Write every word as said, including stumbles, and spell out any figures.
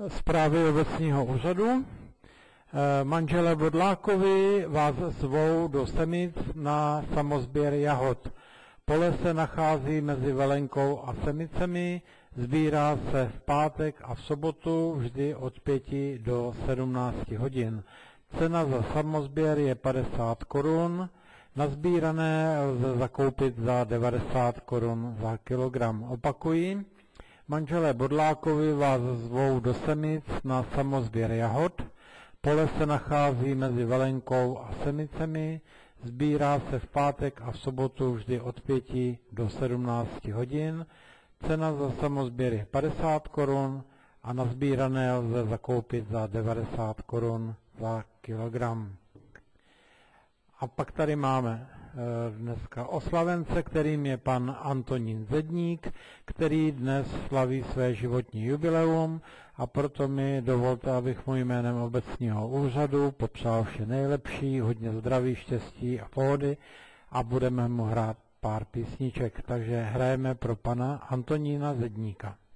Zprávy obecního úřadu. Manželé Bodlákovi vás zvou do Semic na samosběr jahod. Pole se nachází mezi Velenkou a Semicemi, sbírá se v pátek a v sobotu vždy od pěti do sedmnácti hodin. Cena za samosběr je padesát korun, nazbírané lze zakoupit za devadesát korun za kilogram. Opakuji, manželé Bodlákovi vás zvou do Semic na samosběr jahod. Pole se nachází mezi Velenkou a Semicemi, sbírá se v pátek a v sobotu vždy od pěti do sedmnácti hodin. Cena za samosběr je padesát korun a nazbírané lze zakoupit za devadesát korun za kilogram. A pak tady máme dneska oslavence, kterým je pan Antonín Zedník, který dnes slaví své životní jubileum, a proto mi dovolte, abych mu jménem obecního úřadu popřál vše nejlepší, hodně zdraví, štěstí a pohody, a budeme mu hrát pár písniček. Takže hrajeme pro pana Antonína Zedníka.